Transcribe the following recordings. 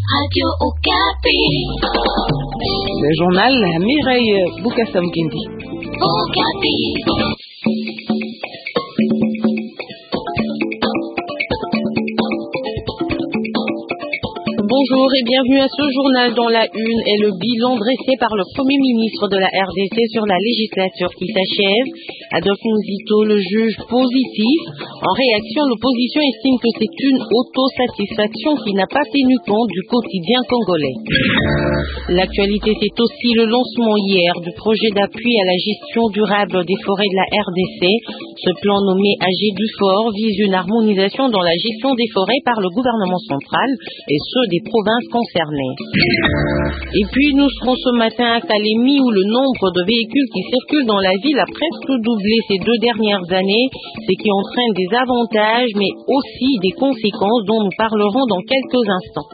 Radio Okapi. Le journal Mireille Boukassamkindi. Okapi. Bonjour et bienvenue à ce journal dont la une est le bilan dressé par le Premier ministre de la RDC sur la législature qui s'achève. Adolphe Muzito le juge positif. En réaction, l'opposition estime que c'est une autosatisfaction qui n'a pas tenu compte du quotidien congolais. L'actualité, c'est aussi le lancement hier du projet d'appui à la gestion durable des forêts de la RDC. Ce plan nommé AG du Fort vise une harmonisation dans la gestion des forêts par le gouvernement central et ceux des provinces concernées. Et puis nous serons ce matin à Kalemi où le nombre de véhicules qui circulent dans la ville a presque doublé ces 2 dernières années, ce qui entraîne des avantages mais aussi des conséquences dont nous parlerons dans quelques instants.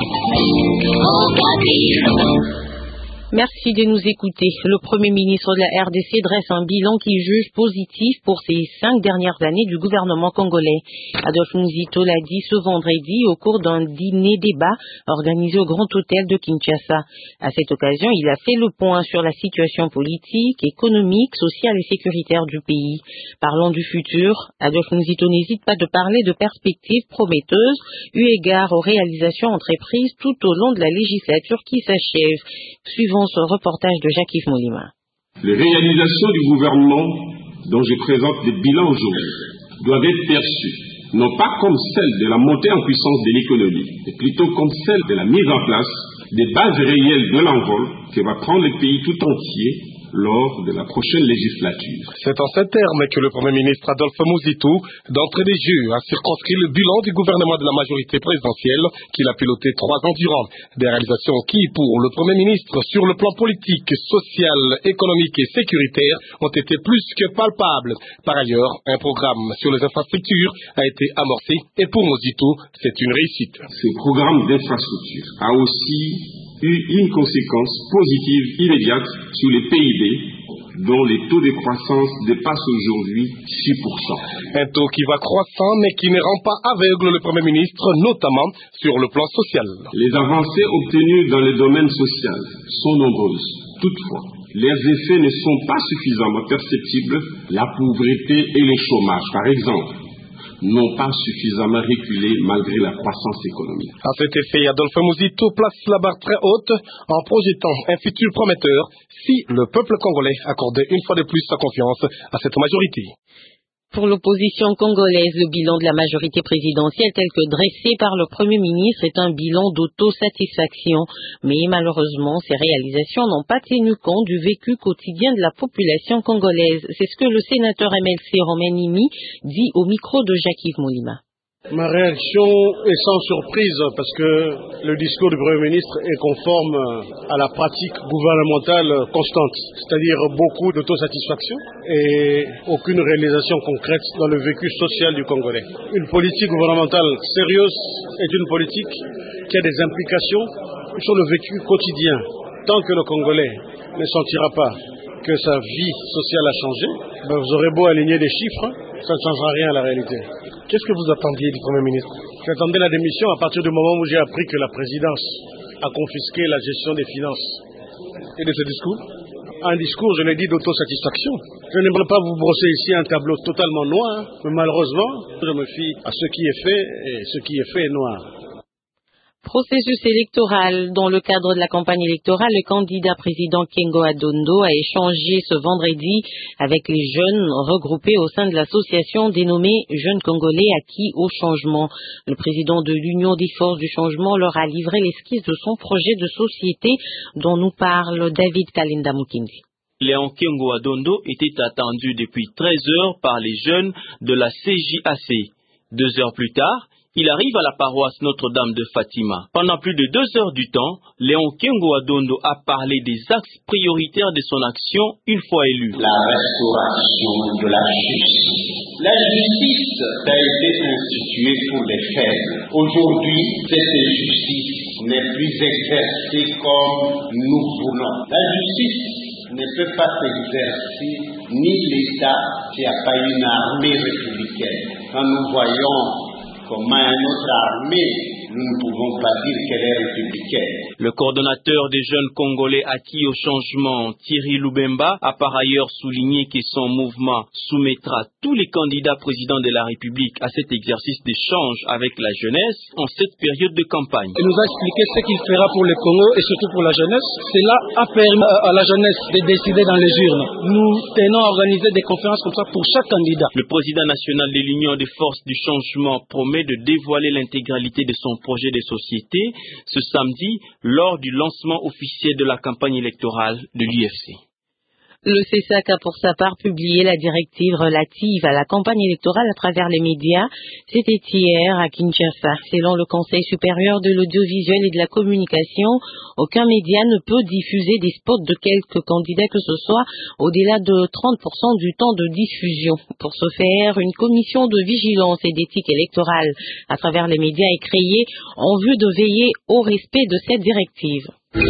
Merci de nous écouter. Le Premier ministre de la RDC dresse un bilan qui juge positif pour ces 5 dernières années du gouvernement congolais. Adolphe Muzito l'a dit ce vendredi au cours d'un dîner-débat organisé au Grand Hôtel de Kinshasa. À cette occasion, il a fait le point sur la situation politique, économique, sociale et sécuritaire du pays. Parlant du futur, Adolphe Muzito n'hésite pas de parler de perspectives prometteuses eu égard aux réalisations entreprises tout au long de la législature qui s'achève. Suivant ce reportage de Jacques-Yves Molima. Les réalisations du gouvernement dont je présente le bilan aujourd'hui doivent être perçues non pas comme celles de la montée en puissance de l'économie, mais plutôt comme celles de la mise en place des bases réelles de l'envol que va prendre le pays tout entier lors de la prochaine législature. C'est en ces termes que le Premier ministre Adolphe Muzito, d'entrée des jeux, a circonscrit le bilan du gouvernement de la majorité présidentielle qu'il a piloté 3 ans durant. Des réalisations qui, pour le Premier ministre, sur le plan politique, social, économique et sécuritaire, ont été plus que palpables. Par ailleurs, un programme sur les infrastructures a été amorcé et pour Muzito, c'est une réussite. Ce programme d'infrastructure a aussi eu une conséquence positive immédiate sur le PIB, dont les taux de croissance dépassent aujourd'hui 6%. Un taux qui va croissant, mais qui ne rend pas aveugle le Premier ministre, notamment sur le plan social. Les avancées obtenues dans le domaine social sont nombreuses. Toutefois, leurs effets ne sont pas suffisamment perceptibles. La pauvreté et le chômage, par exemple, n'ont pas suffisamment reculé malgré la croissance économique. À cet effet, Adolphe Muzito place la barre très haute en projetant un futur prometteur si le peuple congolais accordait une fois de plus sa confiance à cette majorité. Pour l'opposition congolaise, le bilan de la majorité présidentielle tel que dressé par le Premier ministre est un bilan d'autosatisfaction. Mais malheureusement, ces réalisations n'ont pas tenu compte du vécu quotidien de la population congolaise. C'est ce que le sénateur MLC Romain Nimi dit au micro de Jacques-Yves Molima. Ma réaction est sans surprise parce que le discours du Premier ministre est conforme à la pratique gouvernementale constante, c'est-à-dire beaucoup d'autosatisfaction et aucune réalisation concrète dans le vécu social du Congolais. Une politique gouvernementale sérieuse est une politique qui a des implications sur le vécu quotidien. Tant que le Congolais ne sentira pas que sa vie sociale a changé, vous aurez beau aligner des chiffres, ça ne changera rien à la réalité. Qu'est-ce que vous attendiez du Premier ministre? J'attendais la démission à partir du moment où j'ai appris que la présidence a confisqué la gestion des finances. Et de ce discours? Un discours, je l'ai dit, d'autosatisfaction. Je n'aimerais pas vous brosser ici un tableau totalement noir, mais malheureusement, je me fie à ce qui est fait, et ce qui est fait est noir. Processus électoral. Dans le cadre de la campagne électorale, le candidat président Kengo Adondo a échangé ce vendredi avec les jeunes regroupés au sein de l'association dénommée Jeunes Congolais acquis au changement. Le président de l'Union des forces du changement leur a livré l'esquisse de son projet de société dont nous parle David Kalinda Mukindi. Léon Kengo Adondo était attendu depuis 13 heures par les jeunes de la CJAC. 2 heures plus tard, il arrive à la paroisse Notre-Dame de Fatima. Pendant plus de 2 heures du temps, Léon Kengo Adondo a parlé des axes prioritaires de son action une fois élu. La restauration de la justice. La justice a été instituée pour les faibles. Aujourd'hui, cette justice n'est plus exercée comme nous voulons. La justice ne peut pas s'exercer ni l'État qui n'a pas une armée républicaine. Quand nous voyons comment notre armée nous ne pouvons pas dire qu'elle est républicaine. Le coordonnateur des jeunes Congolais acquis au changement, Thierry Lubemba, a par ailleurs souligné que son mouvement soumettra tous les candidats présidents de la République à cet exercice d'échange avec la jeunesse en cette période de campagne. Il nous a expliqué ce qu'il fera pour le Congo et surtout pour la jeunesse. Cela a permis à la jeunesse de décider dans les urnes. Nous tenons à organiser des conférences comme ça pour chaque candidat. Le président national de l'Union des forces du changement promet de dévoiler l'intégralité de son projet de société ce samedi lors du lancement officiel de la campagne électorale de l'UFC. Le CESAC a pour sa part publié la directive relative à la campagne électorale à travers les médias. C'était hier à Kinshasa. Selon le Conseil supérieur de l'audiovisuel et de la communication, aucun média ne peut diffuser des spots de quelque candidat que ce soit au-delà de 30% du temps de diffusion. Pour ce faire, une commission de vigilance et d'éthique électorale à travers les médias est créée en vue de veiller au respect de cette directive.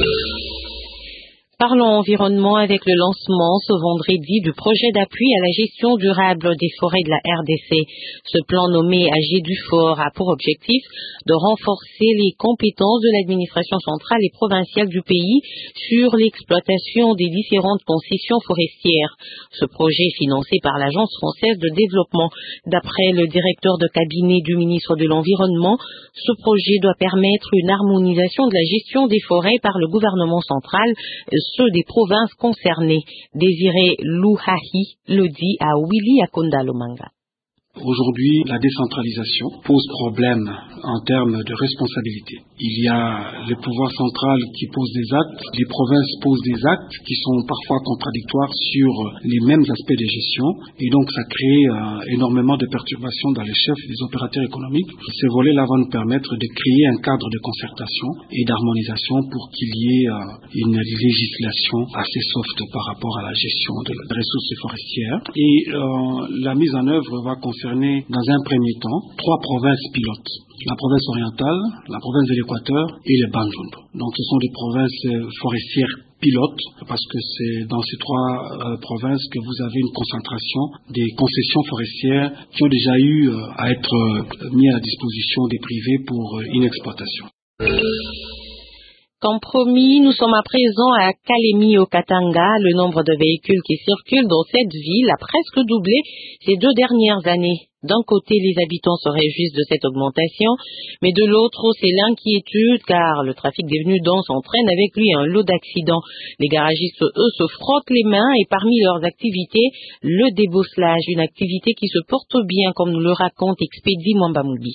Parlons environnement avec le lancement ce vendredi du projet d'appui à la gestion durable des forêts de la RDC. Ce plan nommé AG du Fort a pour objectif de renforcer les compétences de l'administration centrale et provinciale du pays sur l'exploitation des différentes concessions forestières. Ce projet est financé par l'Agence française de développement. D'après le directeur de cabinet du ministre de l'Environnement, ce projet doit permettre une harmonisation de la gestion des forêts par le gouvernement central, ceux des provinces concernées. Désiré Louhahi le dit à Willy Akonda Lomanga. Aujourd'hui, la décentralisation pose problème en termes de responsabilité. Il y a le pouvoir central qui pose des actes, les provinces posent des actes qui sont parfois contradictoires sur les mêmes aspects de gestion et donc ça crée énormément de perturbations dans les chefs des opérateurs économiques. Ces volets-là vont nous permettre de créer un cadre de concertation et d'harmonisation pour qu'il y ait une législation assez soft par rapport à la gestion des ressources forestières. Et la mise en œuvre va concerner dans un premier temps 3 provinces pilotes. La province orientale, la province de l'Équateur et le Bandundu. Donc ce sont des provinces forestières pilotes parce que c'est dans ces 3 provinces que vous avez une concentration des concessions forestières qui ont déjà eu à être mises à la disposition des privés pour une exploitation. Comme promis, nous sommes à présent à Kalemi au Katanga. Le nombre de véhicules qui circulent dans cette ville a presque doublé ces 2 dernières années. D'un côté, les habitants se réjouissent de cette augmentation, mais de l'autre, c'est l'inquiétude car le trafic devenu dense entraîne avec lui un lot d'accidents. Les garagistes, eux, se frottent les mains et parmi leurs activités, le débosselage, une activité qui se porte bien comme nous le raconte Expédie Mwambamoubi.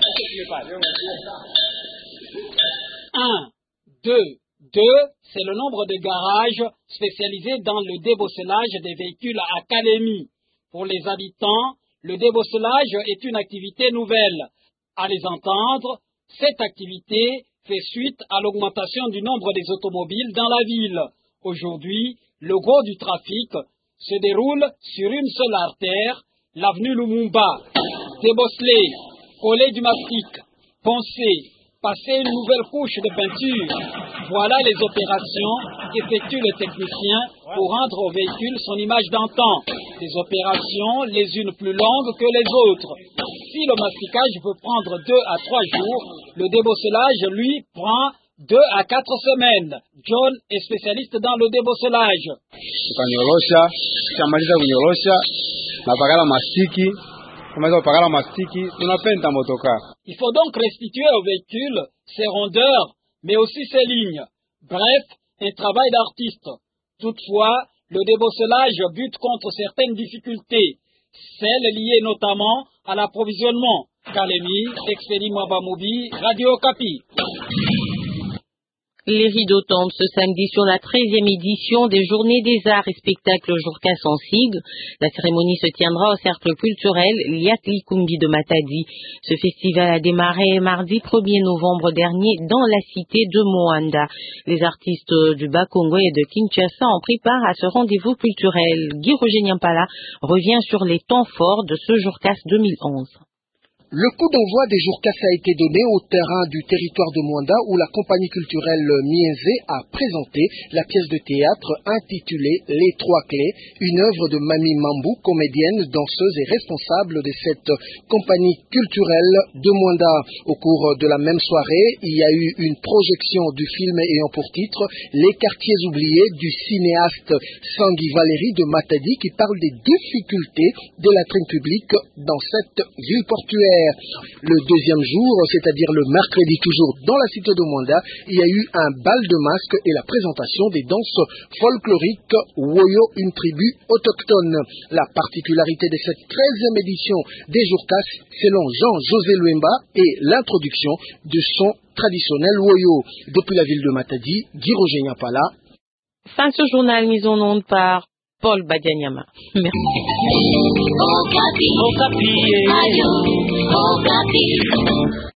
2, c'est le nombre de garages spécialisés dans le débosselage des véhicules à Kalemi. Pour les habitants, le débosselage est une activité nouvelle. À les entendre, cette activité fait suite à l'augmentation du nombre des automobiles dans la ville. Aujourd'hui, le gros du trafic se déroule sur une seule artère, l'avenue Lumumba. Débosseler, coller du mastic, poncer, passer une nouvelle couche de peinture. Voilà les opérations qu'effectue le technicien pour rendre au véhicule son image d'antan. Des opérations les unes plus longues que les autres. Si le masticage peut prendre 2 à 3 jours, le débosselage, lui, prend 2 à 4 semaines. John est spécialiste dans le débosselage. Il faut donc restituer au véhicule ses rondeurs, mais aussi ses lignes. Bref, un travail d'artiste. Toutefois, le débosselage bute contre certaines difficultés, celles liées notamment à l'approvisionnement. Kalemi, Expédie Mwambamoubi, Radio Okapi. Les rideaux tombent ce samedi sur la 13e édition des Journées des Arts et Spectacles Jourkas en Sigue. La cérémonie se tiendra au cercle culturel Liatli Kumbi de Matadi. Ce festival a démarré mardi 1er novembre dernier dans la cité de Moanda. Les artistes du Bas-Congo et de Kinshasa ont pris part à ce rendez-vous culturel. Guy Roger Nyampala revient sur les temps forts de ce Jourkas 2011. Le coup d'envoi des jours Kassa a été donné au terrain du territoire de Mwanda où la compagnie culturelle Mienze a présenté la pièce de théâtre intitulée Les Trois Clés, une œuvre de Mami Mambou, comédienne, danseuse et responsable de cette compagnie culturelle de Mwanda. Au cours de la même soirée, il y a eu une projection du film ayant pour titre Les quartiers oubliés du cinéaste Sangui Valéry de Matadi qui parle des difficultés de la trame publique dans cette ville portuaire. Le deuxième jour, c'est-à-dire le mercredi toujours dans la cité de Mwanda, il y a eu un bal de masques et la présentation des danses folkloriques Woyo, une tribu autochtone. La particularité de cette 13e édition des Jours Casse, selon Jean-José Luemba, est l'introduction du son traditionnel Woyo. Depuis la ville de Matadi, Guy Roger Nyapala. Fin de ce journal mis en onde par Paul Badianyama. Merci. Okapi.